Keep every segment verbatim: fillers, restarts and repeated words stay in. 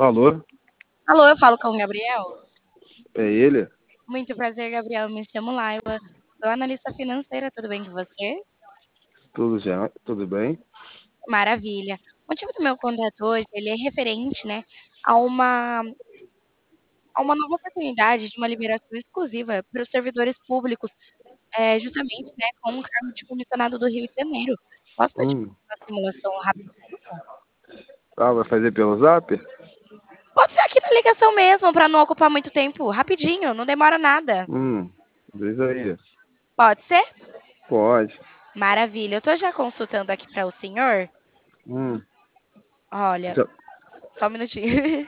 Alô? Alô, eu falo com o Gabriel? É ele? Muito prazer, Gabriel. Me chamo Laila. Sou analista financeira. Tudo bem com você? Tudo já? Tudo bem? Maravilha. O motivo do meu contato hoje, ele é referente, né, a uma a uma nova oportunidade de uma liberação exclusiva para os servidores públicos, eh, justamente, né, com um cargo de comissionado do Rio de Janeiro. Posso te Hum. uma simulação rapidinho? Ah, vai fazer pelo Zap? Pode ser aqui na ligação mesmo, para não ocupar muito tempo. Rapidinho, não demora nada. Hum. Diz aí. Pode ser? Pode. Maravilha. Eu estou já consultando aqui para o senhor. Hum. Olha, Já- só um minutinho.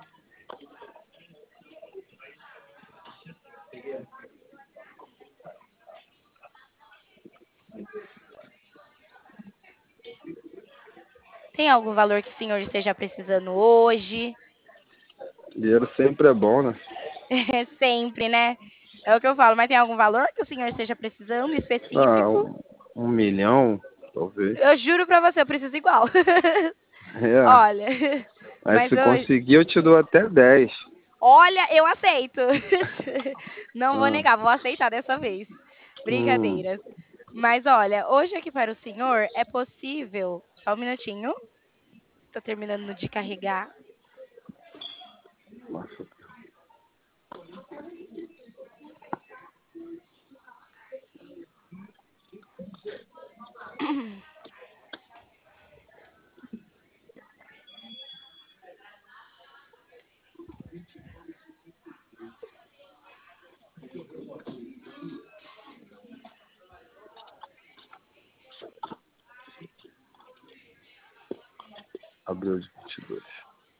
Tem algum valor que o senhor esteja precisando hoje? Dinheiro sempre é bom, né? É sempre, né? É o que eu falo, mas tem algum valor que o senhor esteja precisando Ah, específico? um, um milhão, talvez. Eu juro pra você, eu preciso igual. É. Olha, Aí mas se hoje, conseguir, eu te dou até dez. olha, eu aceito. Não vou Ah. negar, vou aceitar dessa vez. Hum. Brincadeiras. Mas olha, hoje aqui para o senhor é possível. Só um minutinho. Tô terminando de carregar. Nossa. Abril de vinte e dois.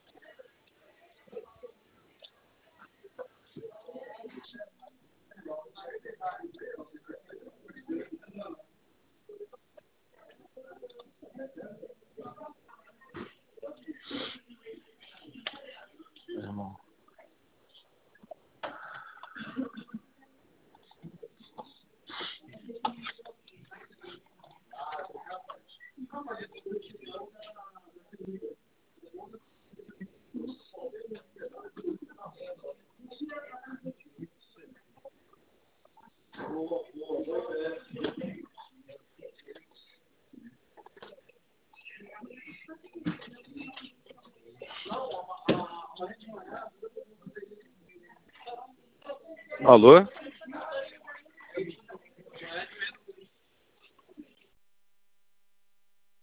Meu irmão. Alô?